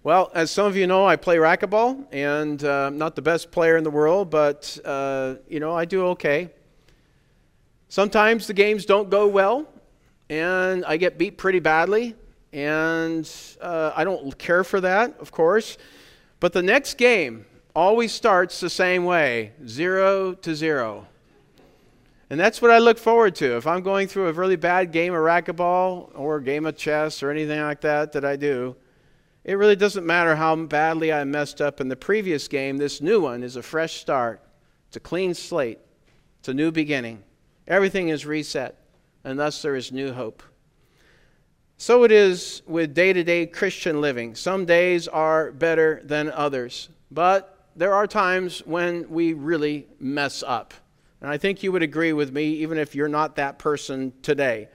Well, as some of you know, I play racquetball, and I'm not the best player in the world, but, I do okay. Sometimes the games don't go well, and I get beat pretty badly, and I don't care for that, of course. But the next game always starts the same way, 0-0. And that's what I look forward to. If I'm going through a really bad game of racquetball or a game of chess or anything like that I do, it really doesn't matter how badly I messed up in the previous game. This new one is a fresh start. It's a clean slate. It's a new beginning. Everything is reset, and thus there is new hope. So it is with day-to-day Christian living. Some days are better than others, but there are times when we really mess up. And I think you would agree with me, even if you're not that person today.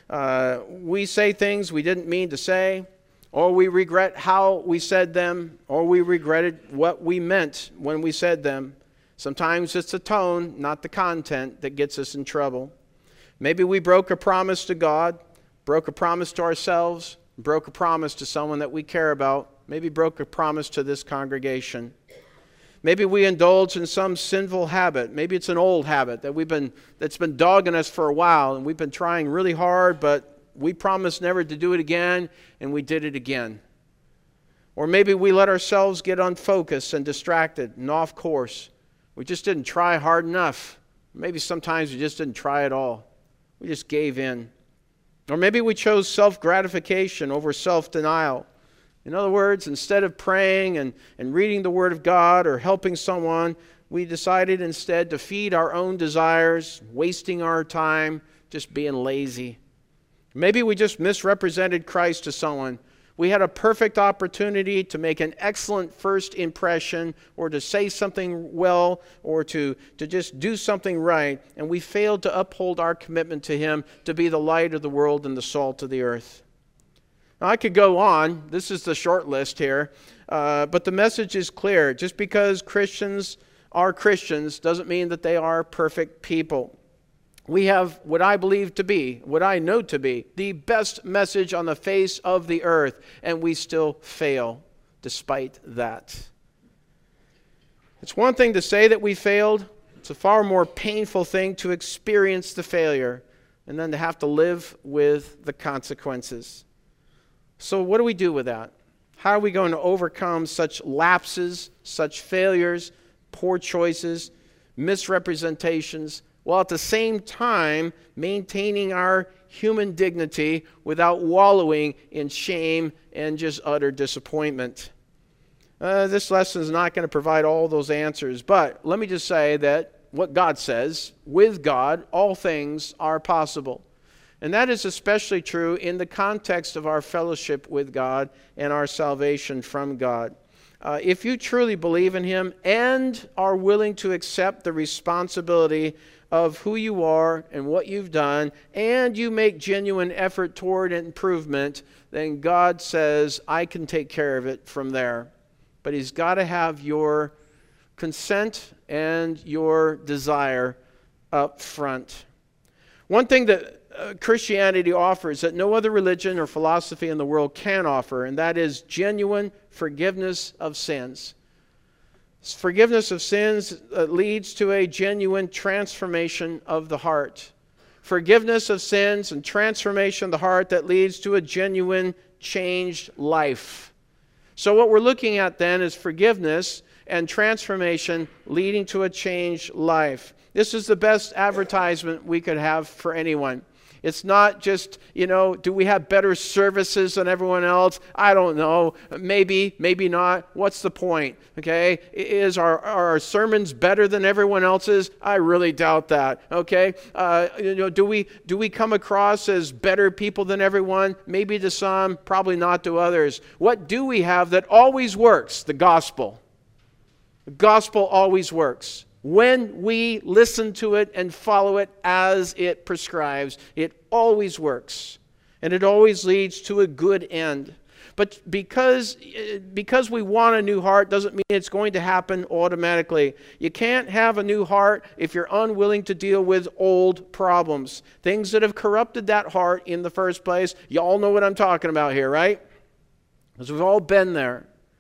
We say things we didn't mean to say, or we regret how we said them, or we regretted what we meant when we said them. Sometimes it's the tone, not the content, that gets us in trouble. Maybe we broke a promise to God, broke a promise to ourselves, broke a promise to someone that we care about, maybe broke a promise to this congregation. Maybe we indulge in some sinful habit. Maybe it's an old habit that's been dogging us for a while, and we've been trying really hard, but we promised never to do it again, and we did it again. Or maybe we let ourselves get unfocused and distracted and off course. We just didn't try hard enough. Maybe sometimes we just didn't try at all. We just gave in. Or maybe we chose self-gratification over self-denial. In other words, instead of praying and reading the Word of God or helping someone, we decided instead to feed our own desires, wasting our time, just being lazy. Maybe we just misrepresented Christ to someone. We had a perfect opportunity to make an excellent first impression, or to say something well, or to just do something right, and we failed to uphold our commitment to Him to be the light of the world and the salt of the earth. Now, I could go on. This is the short list here, but the message is clear. Just because Christians are Christians doesn't mean that they are perfect people. We have what I believe to be, what I know to be, the best message on the face of the earth, and we still fail despite that. It's one thing to say that we failed. It's a far more painful thing to experience the failure and then to have to live with the consequences. So what do we do with that? How are we going to overcome such lapses, such failures, poor choices, misrepresentations, while at the same time maintaining our human dignity without wallowing in shame and just utter disappointment? This lesson is not going to provide all those answers, but let me just say that what God says, with God, all things are possible. And that is especially true in the context of our fellowship with God and our salvation from God. If you truly believe in Him and are willing to accept the responsibility of who you are and what you've done, and you make genuine effort toward improvement, then God says, I can take care of it from there. But He's got to have your consent and your desire up front. One thing that Christianity offers that no other religion or philosophy in the world can offer, and that is genuine forgiveness of sins. Forgiveness of sins leads to a genuine transformation of the heart. Forgiveness of sins and transformation of the heart that leads to a genuine changed life. So what we're looking at then is forgiveness and transformation leading to a changed life. This is the best advertisement we could have for anyone. It's not just, do we have better services than everyone else? I don't know. Maybe, maybe not. What's the point? Okay? Is our sermons better than everyone else's? I really doubt that. Okay? Do we come across as better people than everyone? Maybe to some, probably not to others. What do we have that always works? The gospel. The gospel always works. When we listen to it and follow it as it prescribes, it always works. And it always leads to a good end. But because we want a new heart doesn't mean it's going to happen automatically. You can't have a new heart if you're unwilling to deal with old problems. Things that have corrupted that heart in the first place. You all know what I'm talking about here, right? Because we've all been there.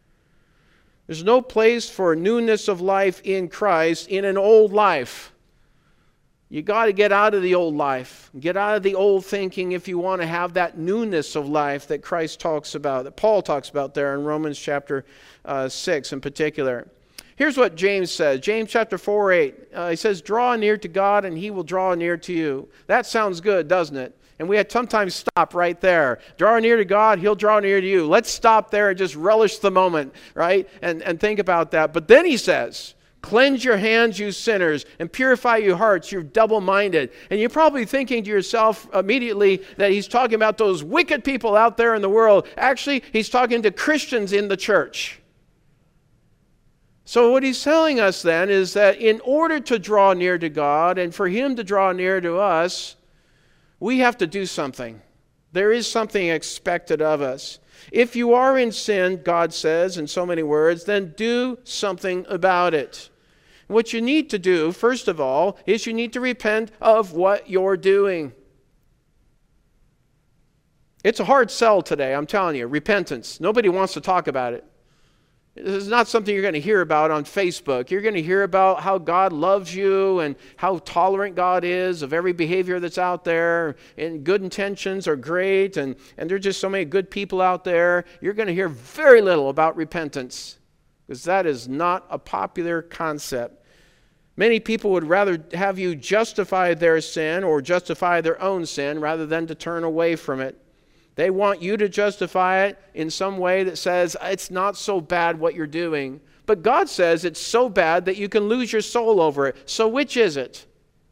There's no place for newness of life in Christ in an old life. You got to get out of the old life. Get out of the old thinking if you want to have that newness of life that Christ talks about, that Paul talks about there in Romans chapter 6 in particular. Here's what James says. James chapter 4:8. He says, draw near to God and he will draw near to you. That sounds good, doesn't it? And we had sometimes stop right there. Draw near to God, he'll draw near to you. Let's stop there and just relish the moment, right? And think about that. But then he says, cleanse your hands, you sinners, and purify your hearts, you're double-minded. And you're probably thinking to yourself immediately that he's talking about those wicked people out there in the world. Actually, he's talking to Christians in the church. So what he's telling us then is that in order to draw near to God and for him to draw near to us, we have to do something. There is something expected of us. If you are in sin, God says in so many words, then do something about it. What you need to do, first of all, is you need to repent of what you're doing. It's a hard sell today, I'm telling you, repentance. Nobody wants to talk about it. This is not something you're going to hear about on Facebook. You're going to hear about how God loves you and how tolerant God is of every behavior that's out there. And good intentions are great. And there are just so many good people out there. You're going to hear very little about repentance because that is not a popular concept. Many people would rather have you justify their sin or justify their own sin rather than to turn away from it. They want you to justify it in some way that says it's not so bad what you're doing. But God says it's so bad that you can lose your soul over it. So which is it?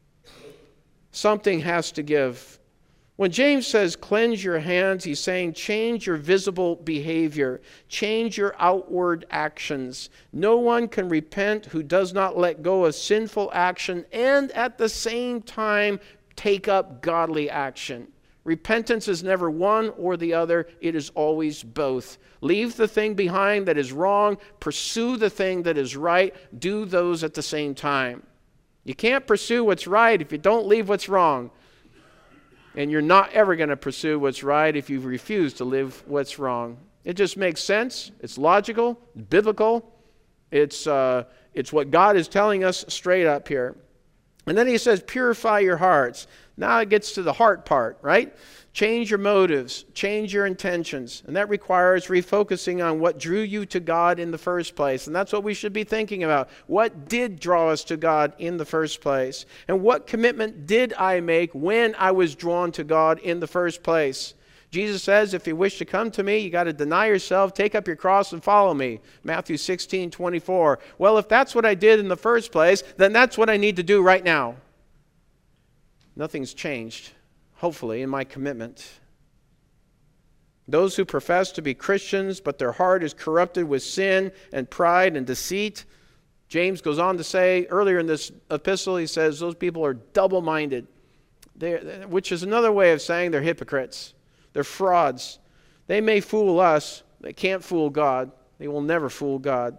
Something has to give. When James says cleanse your hands, he's saying change your visible behavior. Change your outward actions. No one can repent who does not let go of sinful action and at the same time take up godly action. Repentance is never one or the other. It is always both. Leave the thing behind that is wrong. Pursue the thing that is right. Do those at the same time. You can't pursue what's right if you don't leave what's wrong. And you're not ever going to pursue what's right if you refuse to live what's wrong. It just makes sense. It's logical. It's biblical. It's what God is telling us straight up here. And then he says, purify your hearts. Now it gets to the heart part, right? Change your motives, change your intentions. And that requires refocusing on what drew you to God in the first place. And that's what we should be thinking about. What did draw us to God in the first place? And what commitment did I make when I was drawn to God in the first place? Jesus says, if you wish to come to me, you got to deny yourself, take up your cross, and follow me. Matthew 16:24. Well, if that's what I did in the first place, then that's what I need to do right now. Nothing's changed, hopefully, in my commitment. Those who profess to be Christians, but their heart is corrupted with sin and pride and deceit. James goes on to say, earlier in this epistle, he says, those people are double-minded, which is another way of saying they're hypocrites. They're frauds. They may fool us. They can't fool God. They will never fool God.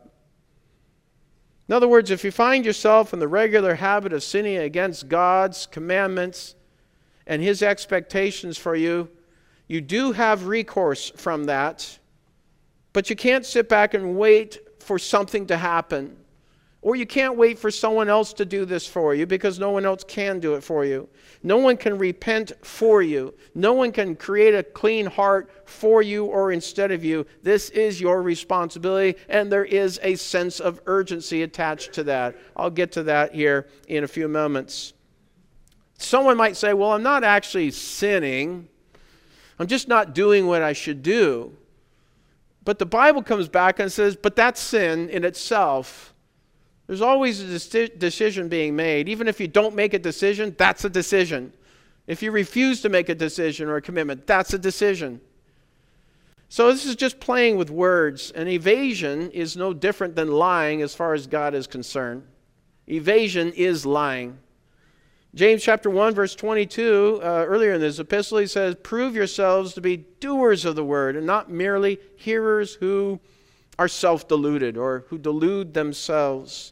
In other words, if you find yourself in the regular habit of sinning against God's commandments and His expectations for you, you do have recourse from that, but you can't sit back and wait for something to happen. Or you can't wait for someone else to do this for you because no one else can do it for you. No one can repent for you. No one can create a clean heart for you or instead of you. This is your responsibility, and there is a sense of urgency attached to that. I'll get to that here in a few moments. Someone might say, well, I'm not actually sinning. I'm just not doing what I should do. But the Bible comes back and says, but that's sin in itself. There's always a decision being made. Even if you don't make a decision, that's a decision. If you refuse to make a decision or a commitment, that's a decision. So this is just playing with words. And evasion is no different than lying as far as God is concerned. Evasion is lying. James chapter 1, verse 22, earlier in this epistle, he says, prove yourselves to be doers of the word and not merely hearers who are self-deluded or who delude themselves.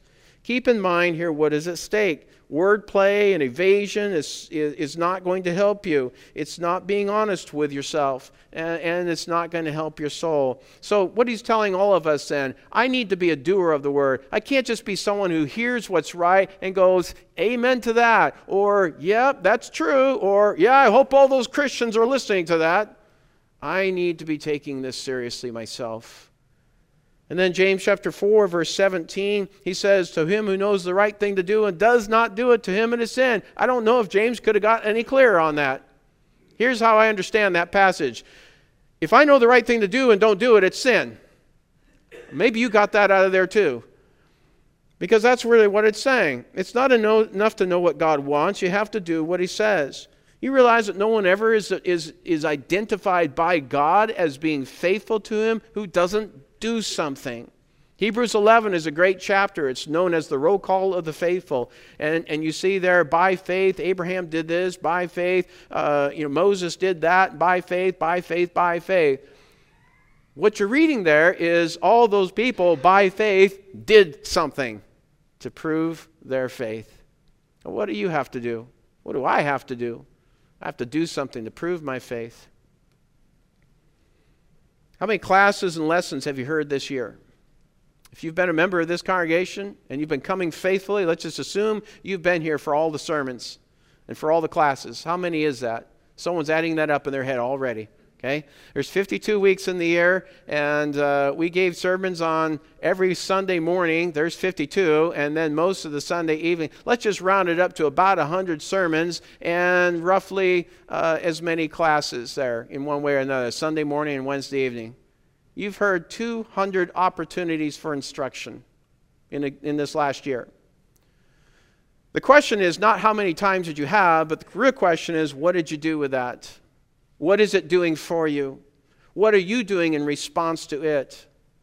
Keep in mind here what is at stake. Wordplay and evasion is not going to help you. It's not being honest with yourself, and it's not going to help your soul. So what he's telling all of us then, I need to be a doer of the word. I can't just be someone who hears what's right and goes, amen to that, or, yeah, that's true, or, yeah, I hope all those Christians are listening to that. I need to be taking this seriously myself. And then James chapter 4, verse 17, he says, to him who knows the right thing to do and does not do it, to him it is sin. I don't know if James could have got any clearer on that. Here's how I understand that passage. If I know the right thing to do and don't do it, it's sin. Maybe you got that out of there too. Because that's really what it's saying. It's not enough to know what God wants. You have to do what he says. You realize that no one ever is identified by God as being faithful to him who doesn't do something. Hebrews 11 is a great chapter. It's known as the roll call of the faithful. And you see there, by faith, Abraham did this. By faith, Moses did that. By faith, by faith, by faith. What you're reading there is all those people, by faith, did something to prove their faith. Now, what do you have to do? What do I have to do? I have to do something to prove my faith. How many classes and lessons have you heard this year? If you've been a member of this congregation and you've been coming faithfully, let's just assume you've been here for all the sermons and for all the classes. How many is that? Someone's adding that up in their head already. Okay? There's 52 weeks in the year, and we gave sermons on every Sunday morning. There's 52, and then most of the Sunday evening. Let's just round it up to about 100 sermons and roughly as many classes there in one way or another, Sunday morning and Wednesday evening. You've heard 200 opportunities for instruction in this last year. The question is not how many times did you have, but the real question is, what did you do with that? What is it doing for you? What are you doing in response to it?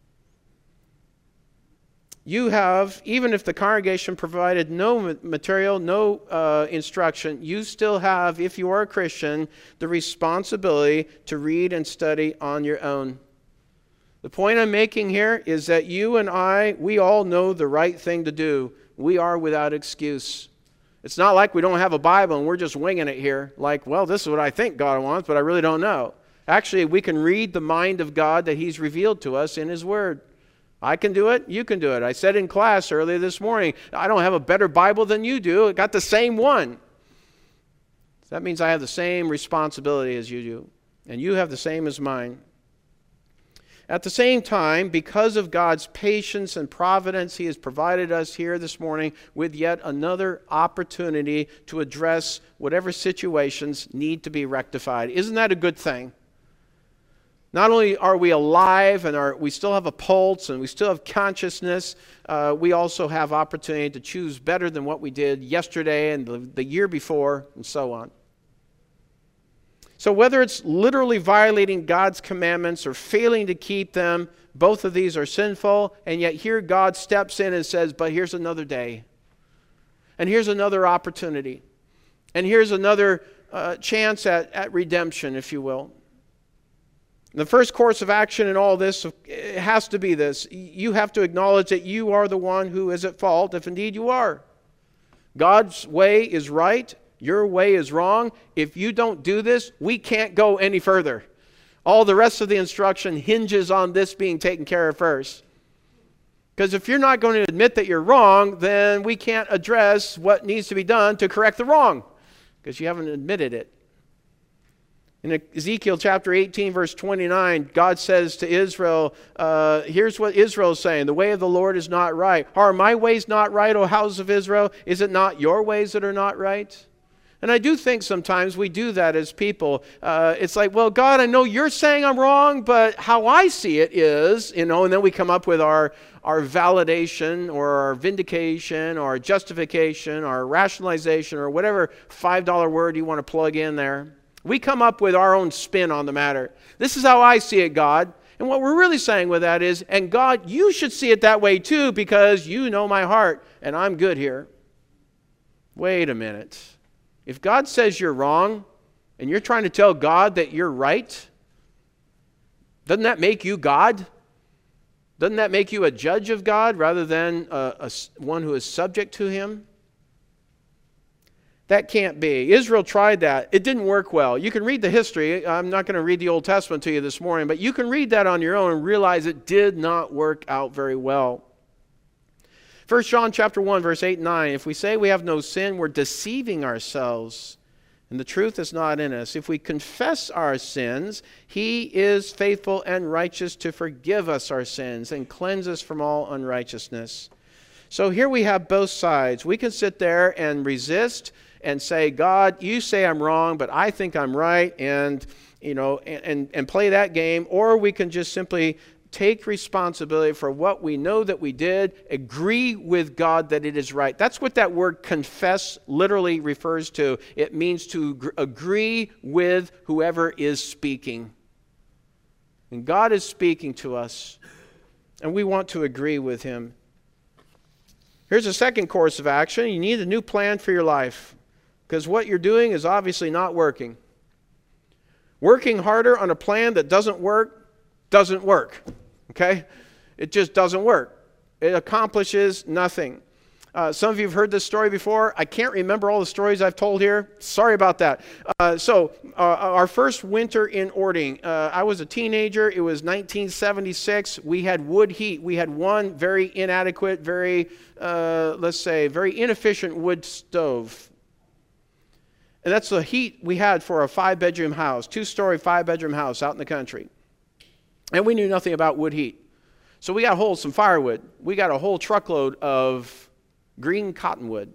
You have, even if the congregation provided no material, no instruction, you still have, if you are a Christian, the responsibility to read and study on your own. The point I'm making here is that you and I, we all know the right thing to do. We are without excuse. It's not like we don't have a Bible and we're just winging it here. Like, well, this is what I think God wants, but I really don't know. Actually, we can read the mind of God that he's revealed to us in his word. I can do it. You can do it. I said in class earlier this morning, I don't have a better Bible than you do. I got the same one. That means I have the same responsibility as you do. And you have the same as mine. At the same time, because of God's patience and providence, he has provided us here this morning with yet another opportunity to address whatever situations need to be rectified. Isn't that a good thing? Not only are we alive and we still have a pulse and we still have consciousness, we also have opportunity to choose better than what we did yesterday and the year before and so on. So whether it's literally violating God's commandments or failing to keep them, both of these are sinful, and yet here God steps in and says, but here's another day. And here's another opportunity. And here's another chance at redemption, if you will. The first course of action in all this has to be this. You have to acknowledge that you are the one who is at fault, if indeed you are. God's way is right. Your way is wrong. If you don't do this, we can't go any further. All the rest of the instruction hinges on this being taken care of first. Because if you're not going to admit that you're wrong, then we can't address what needs to be done to correct the wrong. Because you haven't admitted it. In Ezekiel chapter 18, verse 29, God says to Israel, here's what Israel is saying, the way of the Lord is not right. Are my ways not right, O house of Israel? Is it not your ways that are not right? And I do think sometimes we do that as people. It's like, well, God, I know you're saying I'm wrong, but how I see it is, and then we come up with our validation or our vindication or our justification or our rationalization or whatever $5 word you want to plug in there. We come up with our own spin on the matter. This is how I see it, God. And what we're really saying with that is, and God, you should see it that way too because you know my heart and I'm good here. Wait a minute. If God says you're wrong and you're trying to tell God that you're right, doesn't that make you God? Doesn't that make you a judge of God rather than one who is subject to him? That can't be. Israel tried that. It didn't work well. You can read the history. I'm not going to read the Old Testament to you this morning, but you can read that on your own and realize it did not work out very well. 1 John chapter 1, verse 8 and 9, if we say we have no sin, we're deceiving ourselves, and the truth is not in us. If we confess our sins, he is faithful and righteous to forgive us our sins and cleanse us from all unrighteousness. So here we have both sides. We can sit there and resist and say, God, you say I'm wrong, but I think I'm right, and play that game. Or we can just simply take responsibility for what we know that we did, agree with God that it is right. That's what that word confess literally refers to. It means to agree with whoever is speaking. And God is speaking to us, and we want to agree with him. Here's a second course of action. You need a new plan for your life, because what you're doing is obviously not working. Working harder on a plan that doesn't work, okay? It just doesn't work. It accomplishes nothing. Some of you have heard this story before. I can't remember all the stories I've told here. Sorry about that. Our first winter in Orting, I was a teenager. It was 1976. We had wood heat. We had one very inadequate, very inefficient wood stove. And that's the heat we had for a 5-bedroom house, 2-story 5-bedroom house out in the country. And we knew nothing about wood heat. So we got a hold of some firewood. We got a whole truckload of green cottonwood.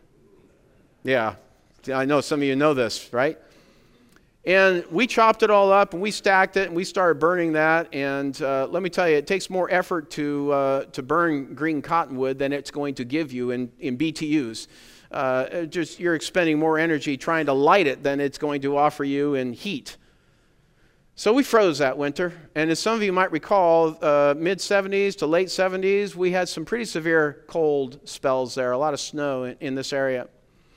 Yeah, I know some of you know this, right? And we chopped it all up, and we stacked it, and we started burning that. And let me tell you, it takes more effort to burn green cottonwood than it's going to give you in BTUs. You're expending more energy trying to light it than it's going to offer you in heat. So we froze that winter, and as some of you might recall, mid-70s to late 70s, we had some pretty severe cold spells there, a lot of snow in this area.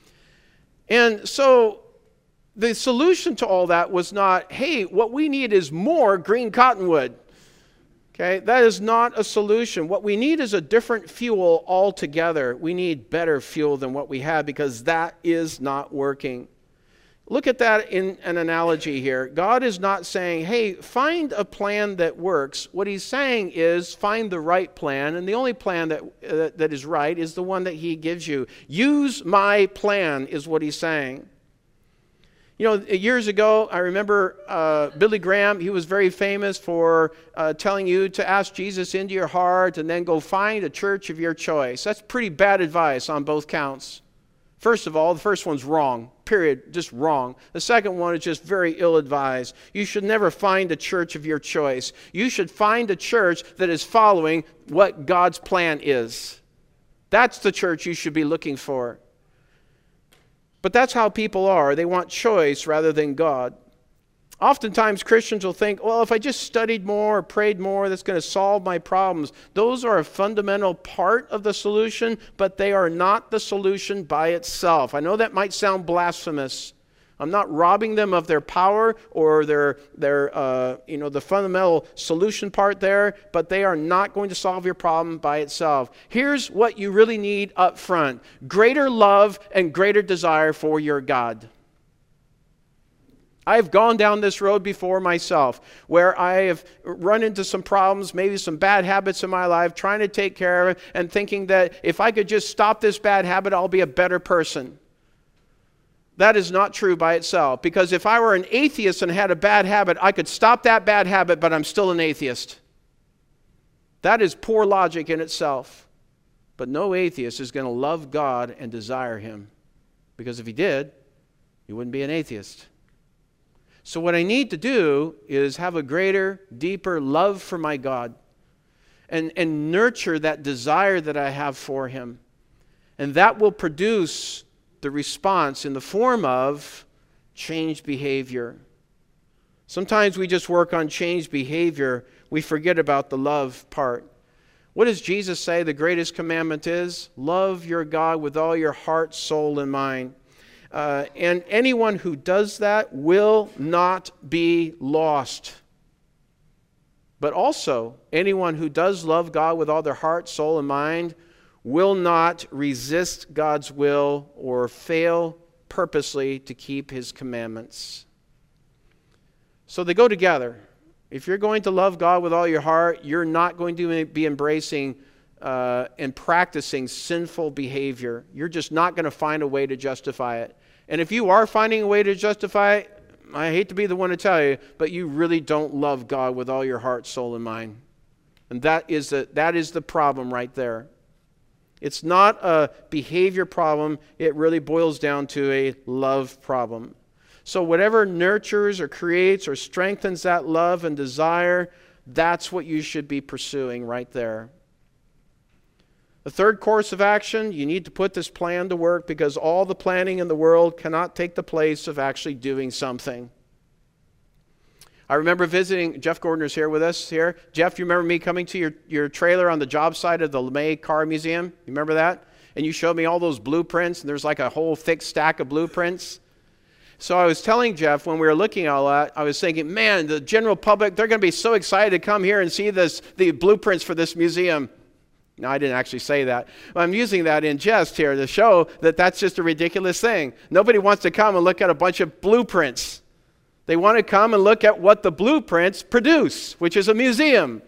And so the solution to all that was not, hey, what we need is more green cottonwood. Okay, that is not a solution. What we need is a different fuel altogether. We need better fuel than what we have, because that is not working. Look at that in an analogy here. God is not saying, hey, find a plan that works. What he's saying is find the right plan, and the only plan that is right is the one that he gives you. Use my plan is what he's saying. You know, years ago, I remember Billy Graham. He was very famous for telling you to ask Jesus into your heart and then go find a church of your choice. That's pretty bad advice on both counts. First of all, the first one's wrong, period, just wrong. The second one is just very ill-advised. You should never find a church of your choice. You should find a church that is following what God's plan is. That's the church you should be looking for. But that's how people are. They want choice rather than God. Oftentimes Christians will think, well, if I just studied more or prayed more, that's going to solve my problems. Those are a fundamental part of the solution, but they are not the solution by itself. I know that might sound blasphemous. I'm not robbing them of their power or the fundamental solution part there, but they are not going to solve your problem by itself. Here's what you really need up front: greater love and greater desire for your God. I've gone down this road before myself, where I have run into some problems, maybe some bad habits in my life, trying to take care of it, and thinking that if I could just stop this bad habit, I'll be a better person. That is not true by itself, because if I were an atheist and had a bad habit, I could stop that bad habit, but I'm still an atheist. That is poor logic in itself. But no atheist is going to love God and desire him, because if he did, he wouldn't be an atheist. So what I need to do is have a greater, deeper love for my God and nurture that desire that I have for him. And that will produce the response in the form of changed behavior. Sometimes we just work on changed behavior. We forget about the love part. What does Jesus say the greatest commandment is? Love your God with all your heart, soul, and mind. And anyone who does that will not be lost. But also, anyone who does love God with all their heart, soul, and mind will not resist God's will or fail purposely to keep His commandments. So they go together. If you're going to love God with all your heart, you're not going to be embracing and practicing sinful behavior. You're just not going to find a way to justify it. And if you are finding a way to justify it, I hate to be the one to tell you, but you really don't love God with all your heart, soul, and mind. And that is the problem right there. It's not a behavior problem. It really boils down to a love problem. So whatever nurtures or creates or strengthens that love and desire, that's what you should be pursuing right there. The third course of action, you need to put this plan to work, because all the planning in the world cannot take the place of actually doing something. I remember visiting, Jeff Gordner's here with us here. Jeff, you remember me coming to your trailer on the job site of the LeMay Car Museum? You remember that? And you showed me all those blueprints, and there's like a whole thick stack of blueprints. So I was telling Jeff when we were looking at all that, I was thinking, man, the general public, they're going to be so excited to come here and see the blueprints for this museum. No, I didn't actually say that. I'm using that in jest here to show that that's just a ridiculous thing. Nobody wants to come and look at a bunch of blueprints. They want to come and look at what the blueprints produce, which is a museum.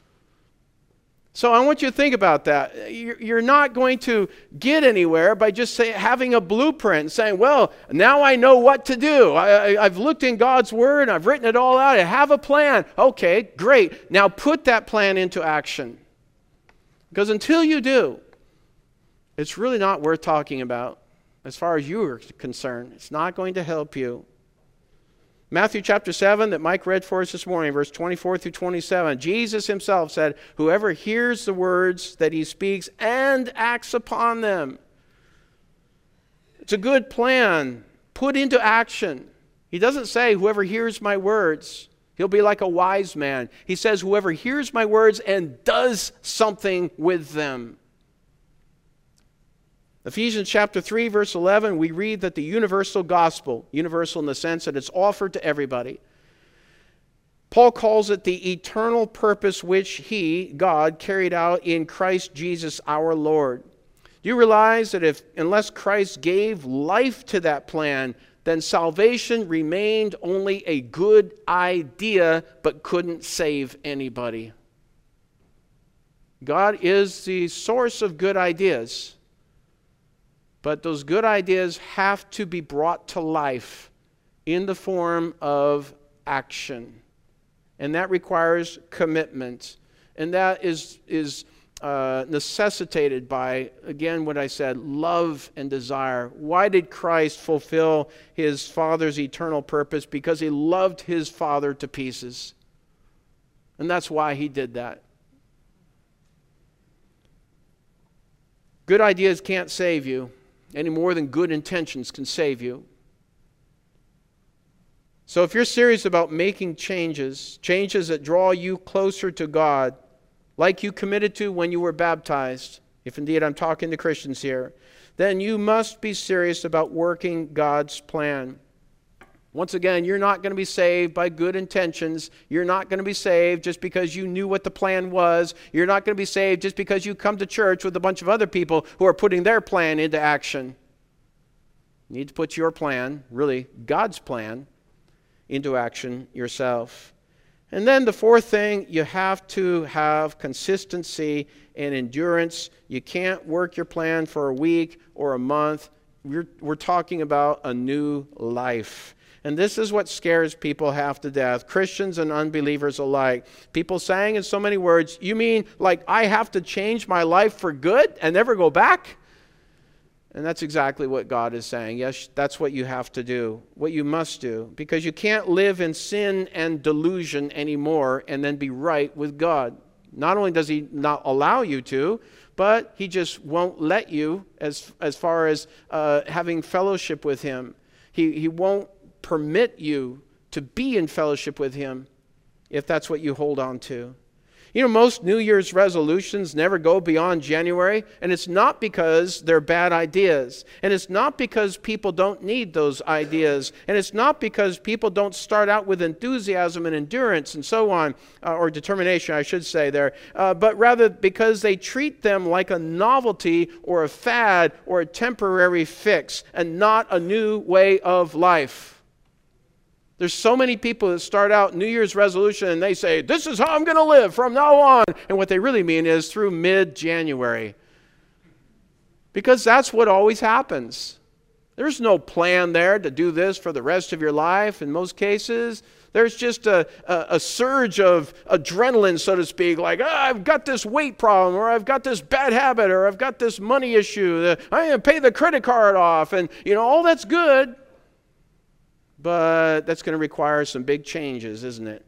So I want you to think about that. You're not going to get anywhere by just having a blueprint and saying, well, now I know what to do. I've looked in God's Word, I've written it all out, I have a plan. Okay, great. Now put that plan into action. Because until you do, it's really not worth talking about as far as you are concerned. It's not going to help you. Matthew chapter 7 that Mike read for us this morning, verse 24 through 27, Jesus himself said, whoever hears the words that he speaks and acts upon them. It's a good plan put into action. He doesn't say whoever hears my words, he'll be like a wise man. He says whoever hears my words and does something with them. Ephesians chapter 3, verse 11, we read that the universal gospel, universal in the sense that it's offered to everybody, Paul calls it the eternal purpose which He, God, carried out in Christ Jesus our Lord. Do you realize that unless Christ gave life to that plan, then salvation remained only a good idea but couldn't save anybody? God is the source of good ideas. But those good ideas have to be brought to life in the form of action. And that requires commitment. And that is necessitated by, again, what I said, love and desire. Why did Christ fulfill His Father's eternal purpose? Because He loved His Father to pieces. And that's why He did that. Good ideas can't save you any more than good intentions can save you. So if you're serious about making changes that draw you closer to God, like you committed to when you were baptized, if indeed I'm talking to Christians here, then you must be serious about working God's plan. Once again, you're not going to be saved by good intentions. You're not going to be saved just because you knew what the plan was. You're not going to be saved just because you come to church with a bunch of other people who are putting their plan into action. You need to put your plan, really God's plan, into action yourself. And then the fourth thing, you have to have consistency and endurance. You can't work your plan for a week or a month. We're talking about a new life. And this is what scares people half to death, Christians and unbelievers alike. People saying in so many words, you mean like I have to change my life for good and never go back? And that's exactly what God is saying. Yes, that's what you have to do, what you must do. Because you can't live in sin and delusion anymore and then be right with God. Not only does He not allow you to, but He just won't let you as far as having fellowship with Him. He won't permit you to be in fellowship with Him if that's what you hold on to. You know, most New Year's resolutions never go beyond January, and it's not because they're bad ideas, and it's not because people don't need those ideas, and it's not because people don't start out with enthusiasm and endurance and so on, or determination, I should say there, but rather because they treat them like a novelty or a fad or a temporary fix and not a new way of life. There's so many people that start out New Year's resolution and they say, this is how I'm going to live from now on. And what they really mean is through mid-January. Because that's what always happens. There's no plan there to do this for the rest of your life in most cases. There's just a surge of adrenaline, so to speak, like, I've got this weight problem, or I've got this bad habit, or I've got this money issue. I'm going to pay the credit card off. And, all that's good. But that's going to require some big changes, isn't it?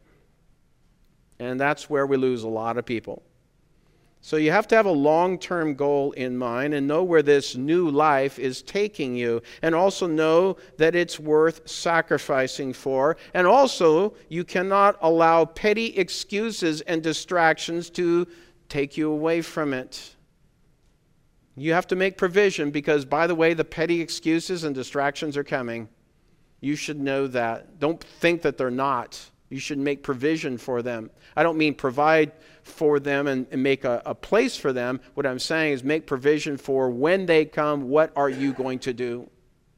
And that's where we lose a lot of people. So you have to have a long-term goal in mind and know where this new life is taking you, and also know that it's worth sacrificing for. And also, you cannot allow petty excuses and distractions to take you away from it. You have to make provision because, by the way, the petty excuses and distractions are coming. You should know that. Don't think that they're not. You should make provision for them. I don't mean provide for them and make a place for them. What I'm saying is make provision for when they come, what are you going to do?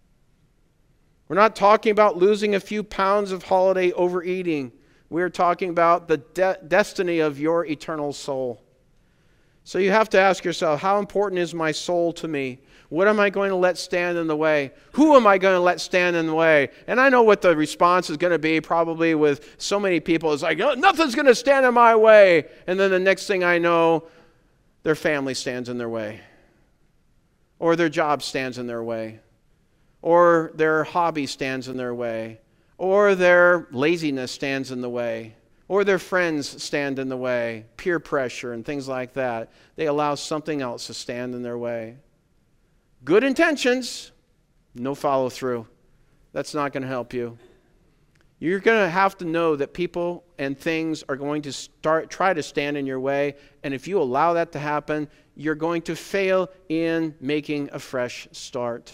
We're not talking about losing a few pounds of holiday overeating. We're talking about the destiny of your eternal soul. So you have to ask yourself, how important is my soul to me? What am I going to let stand in the way? Who am I going to let stand in the way? And I know what the response is going to be probably with so many people. It's like, oh, nothing's going to stand in my way. And then the next thing I know, their family stands in their way. Or their job stands in their way. Or their hobby stands in their way. Or their laziness stands in the way. Or their friends stand in the way. Peer pressure and things like that. They allow something else to stand in their way. Good intentions, no follow through. That's not going to help you. You're going to have to know that people and things are going to try to stand in your way. And if you allow that to happen, you're going to fail in making a fresh start.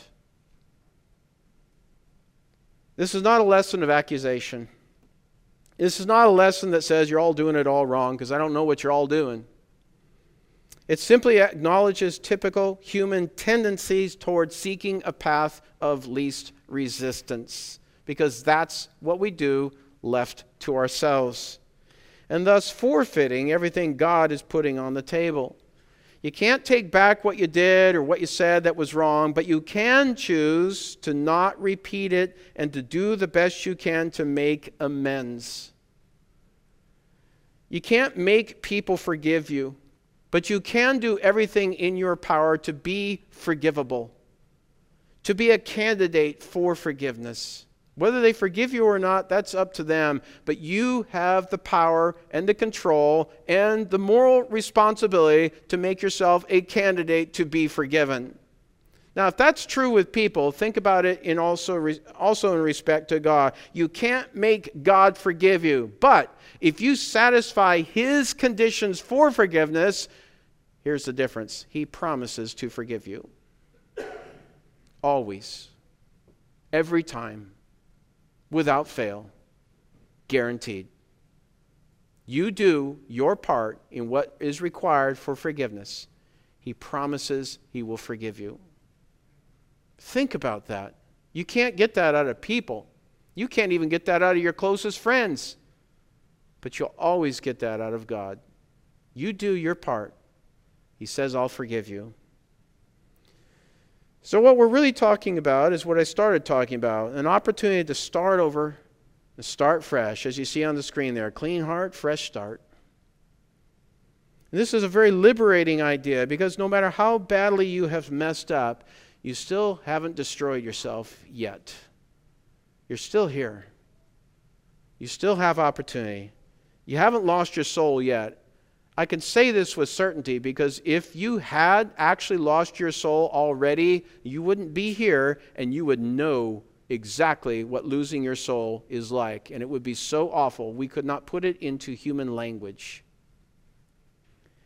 This is not a lesson of accusation. This is not a lesson that says you're all doing it all wrong, because I don't know what you're all doing. It simply acknowledges typical human tendencies towards seeking a path of least resistance, because that's what we do left to ourselves, and thus forfeiting everything God is putting on the table. You can't take back what you did or what you said that was wrong, but you can choose to not repeat it and to do the best you can to make amends. You can't make people forgive you, but you can do everything in your power to be forgivable, to be a candidate for forgiveness. Whether they forgive you or not, that's up to them. But you have the power and the control and the moral responsibility to make yourself a candidate to be forgiven. Now, if that's true with people, think about it in also in respect to God. You can't make God forgive you. But if you satisfy His conditions for forgiveness, here's the difference. He promises to forgive you. Always. Every time. Without fail. Guaranteed. You do your part in what is required for forgiveness. He promises He will forgive you. Think about that. You can't get that out of people. You can't even get that out of your closest friends. But you'll always get that out of God. You do your part. He says, I'll forgive you. So what we're really talking about is what I started talking about, an opportunity to start over, to start fresh, as you see on the screen there, clean heart, fresh start. And this is a very liberating idea, because no matter how badly you have messed up, you still haven't destroyed yourself yet. You're still here. You still have opportunity. You haven't lost your soul yet. I can say this with certainty, because if you had actually lost your soul already, you wouldn't be here, and you would know exactly what losing your soul is like. And it would be so awful, we could not put it into human language.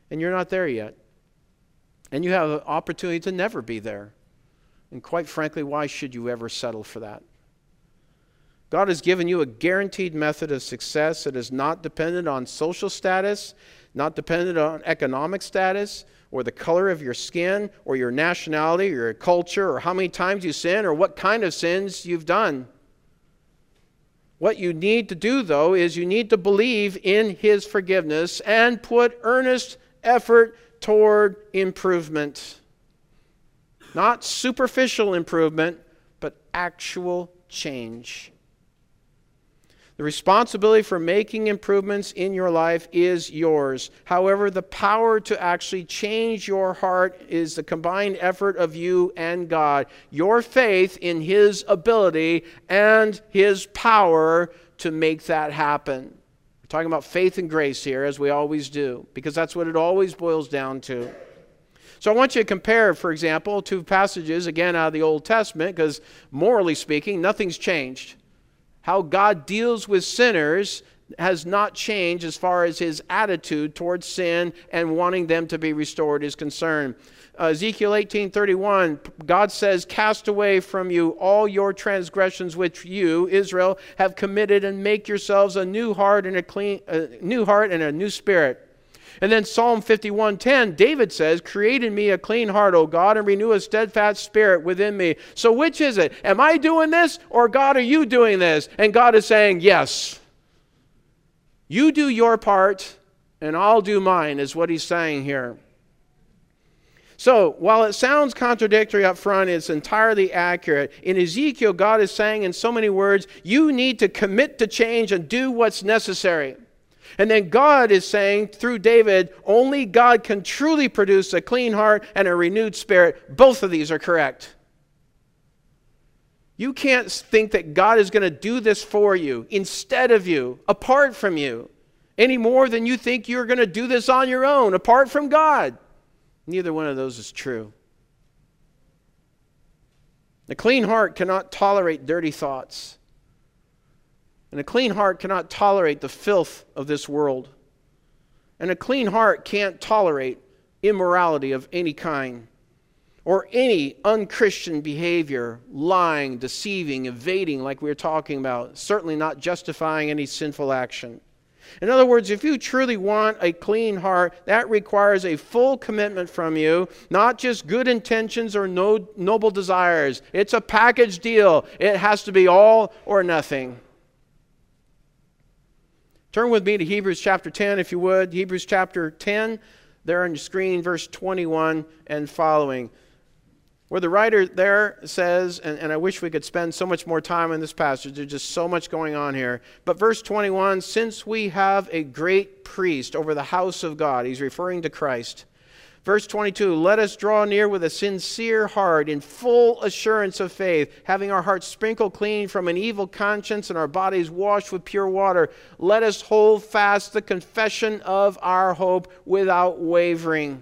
and you're not there yet. And you have an opportunity to never be there. And quite frankly, why should you ever settle for that? God has given you a guaranteed method of success that is not dependent on social status, not dependent on economic status, or the color of your skin, or your nationality, or your culture, or how many times you sin, or what kind of sins you've done. What you need to do, though, is you need to believe in His forgiveness and put earnest effort toward improvement. Not superficial improvement, but actual change. The responsibility for making improvements in your life is yours. However, the power to actually change your heart is the combined effort of you and God. Your faith in His ability and His power to make that happen. We're talking about faith and grace here, as we always do, because that's what it always boils down to. So I want you to compare, for example, two passages, again, out of the Old Testament, because morally speaking, nothing's changed. How God deals with sinners has not changed as far as His attitude towards sin and wanting them to be restored is concerned. Ezekiel 18:31, God says, "Cast away from you all your transgressions which you, Israel, have committed, and make yourselves a new heart and a new spirit." And then Psalm 51:10, David says, "Create in me a clean heart, O God, and renew a steadfast spirit within me." So which is it? Am I doing this, or God, are you doing this? And God is saying, yes. You do your part, and I'll do mine, is what He's saying here. So, while it sounds contradictory up front, it's entirely accurate. In Ezekiel, God is saying in so many words, you need to commit to change and do what's necessary. And then God is saying through David, only God can truly produce a clean heart and a renewed spirit. Both of these are correct. You can't think that God is going to do this for you, instead of you, apart from you, any more than you think you're going to do this on your own, apart from God. Neither one of those is true. A clean heart cannot tolerate dirty thoughts. And a clean heart cannot tolerate the filth of this world. And a clean heart can't tolerate immorality of any kind, or any unchristian behavior, lying, deceiving, evading, like we were talking about, certainly not justifying any sinful action. In other words, if you truly want a clean heart, that requires a full commitment from you, not just good intentions or noble desires. It's a package deal. It has to be all or nothing. Turn with me to Hebrews chapter 10, if you would. Hebrews chapter 10, there on your screen, verse 21 and following. Where the writer there says, and I wish we could spend so much more time in this passage, there's just so much going on here. But verse 21, since we have a great priest over the house of God, he's referring to Christ. Verse 22, let us draw near with a sincere heart in full assurance of faith, having our hearts sprinkled clean from an evil conscience and our bodies washed with pure water. Let us hold fast the confession of our hope without wavering.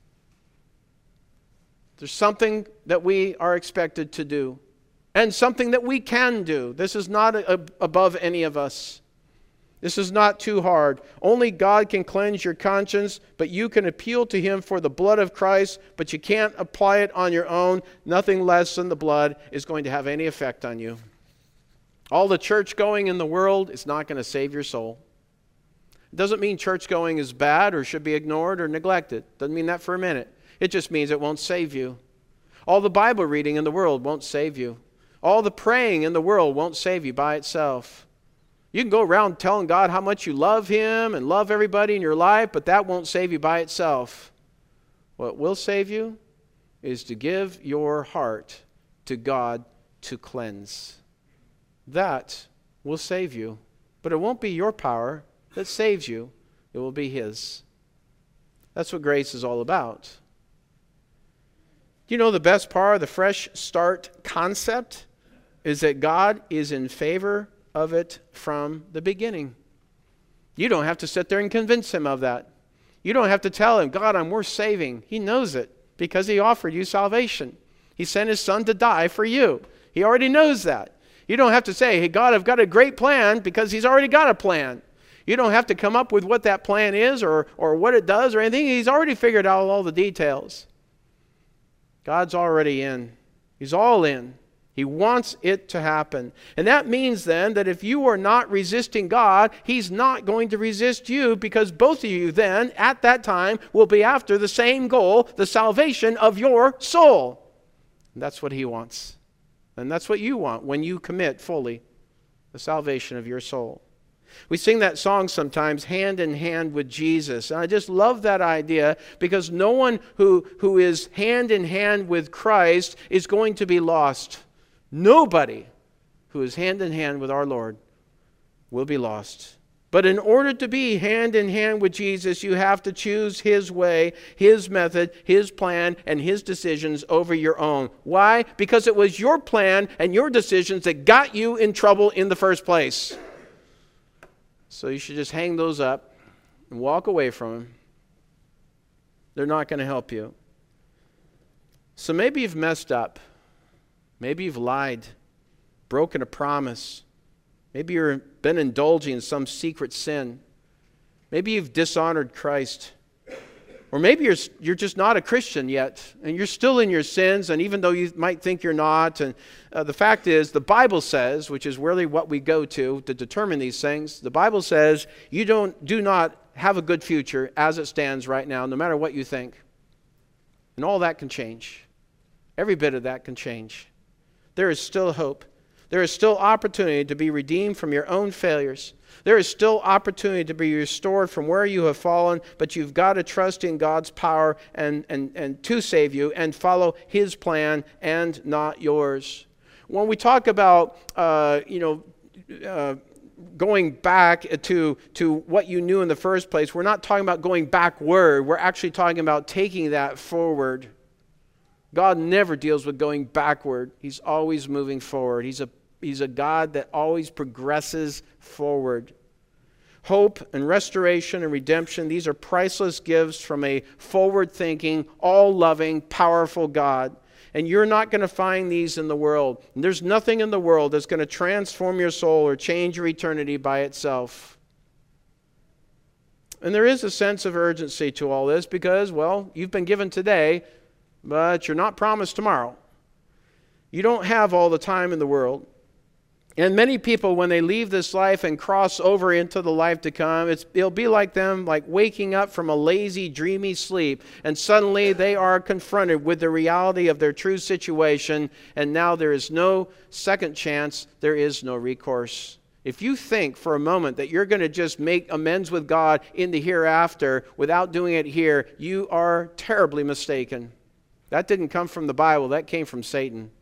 There's something that we are expected to do, and something that we can do. This is not above any of us. This is not too hard. Only God can cleanse your conscience, but you can appeal to Him for the blood of Christ, but you can't apply it on your own. Nothing less than the blood is going to have any effect on you. All the church going in the world is not going to save your soul. It doesn't mean church going is bad or should be ignored or neglected. Doesn't mean that for a minute. It just means it won't save you. All the Bible reading in the world won't save you. All the praying in the world won't save you by itself. You can go around telling God how much you love Him and love everybody in your life, but that won't save you by itself. What will save you is to give your heart to God to cleanse. That will save you. But it won't be your power that saves you. It will be His. That's what grace is all about. Do you know the best part of the fresh start concept is that God is in favor of it from the beginning. You don't have to sit there and convince Him of that. You don't have to tell Him, God, I'm worth saving. He knows it because He offered you salvation. He sent His Son to die for you. He already knows that. You don't have to say, hey, God, I've got a great plan, because He's already got a plan. You don't have to come up with what that plan is or what it does or anything. He's already figured out all the details. God's already in. He's all in. He wants it to happen. And that means then that if you are not resisting God, He's not going to resist you, because both of you then, at that time, will be after the same goal, the salvation of your soul. And that's what He wants. And that's what you want when you commit fully, the salvation of your soul. We sing that song sometimes, hand in hand with Jesus. And I just love that idea, because no one who is hand in hand with Christ is going to be lost. Nobody who is hand in hand with our Lord will be lost. But in order to be hand in hand with Jesus, you have to choose His way, His method, His plan, and His decisions over your own. Why? Because it was your plan and your decisions that got you in trouble in the first place. So you should just hang those up and walk away from them. They're not going to help you. So maybe you've messed up. Maybe you've lied, broken a promise. Maybe you've been indulging in some secret sin. Maybe you've dishonored Christ. Or maybe you're just not a Christian yet, and you're still in your sins, and even though you might think you're not, and the fact is, the Bible says, which is really what we go to determine these things, the Bible says you do not have a good future as it stands right now, no matter what you think. And all that can change. Every bit of that can change. There is still hope. There is still opportunity to be redeemed from your own failures. There is still opportunity to be restored from where you have fallen, but you've got to trust in God's power and to save you and follow His plan and not yours. When we talk about, going back to what you knew in the first place, we're not talking about going backward. We're actually talking about taking that forward. God never deals with going backward. He's always moving forward. He's a God that always progresses forward. Hope and restoration and redemption, these are priceless gifts from a forward-thinking, all-loving, powerful God. And you're not going to find these in the world. And there's nothing in the world that's going to transform your soul or change your eternity by itself. And there is a sense of urgency to all this because, well, you've been given today, but you're not promised tomorrow. You don't have all the time in the world. And many people, when they leave this life and cross over into the life to come, it'll be like them like waking up from a lazy, dreamy sleep, and suddenly they are confronted with the reality of their true situation, and now there is no second chance, there is no recourse. If you think for a moment that you're going to just make amends with God in the hereafter without doing it here, you are terribly mistaken. That didn't come from the Bible. That came from Satan.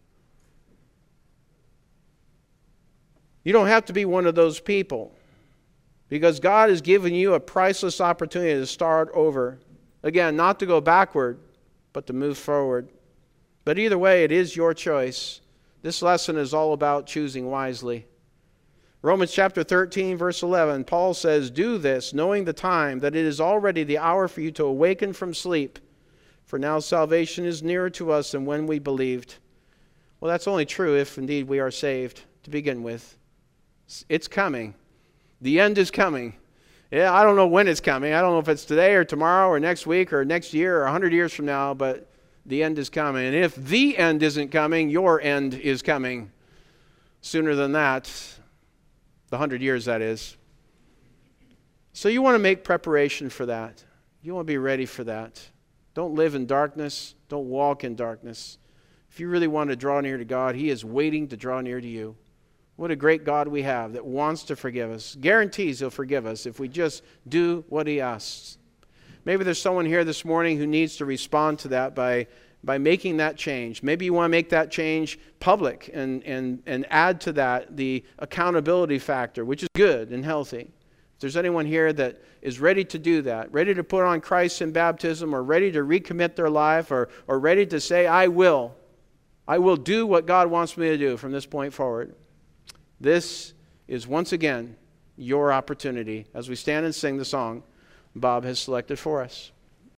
You don't have to be one of those people, because God has given you a priceless opportunity to start over. Again, not to go backward, but to move forward. But either way, it is your choice. This lesson is all about choosing wisely. Romans chapter 13, verse 11, Paul says, "Do this, knowing the time, that it is already the hour for you to awaken from sleep. For now salvation is nearer to us than when we believed." Well, that's only true if indeed we are saved to begin with. It's coming. The end is coming. Yeah, I don't know when it's coming. I don't know if it's today or tomorrow or next week or next year or 100 years from now, but the end is coming. And if the end isn't coming, your end is coming sooner than that. The 100 years, that is. So you want to make preparation for that. You want to be ready for that. Don't live in darkness. Don't walk in darkness. If you really want to draw near to God, He is waiting to draw near to you. What a great God we have that wants to forgive us. Guarantees He'll forgive us if we just do what He asks. Maybe there's someone here this morning who needs to respond to that by making that change. Maybe you want to make that change public and add to that the accountability factor, which is good and healthy. If there's anyone here that is ready to do that, ready to put on Christ in baptism, or ready to recommit their life, or ready to say, I will do what God wants me to do from this point forward. This is once again your opportunity as we stand and sing the song Bob has selected for us.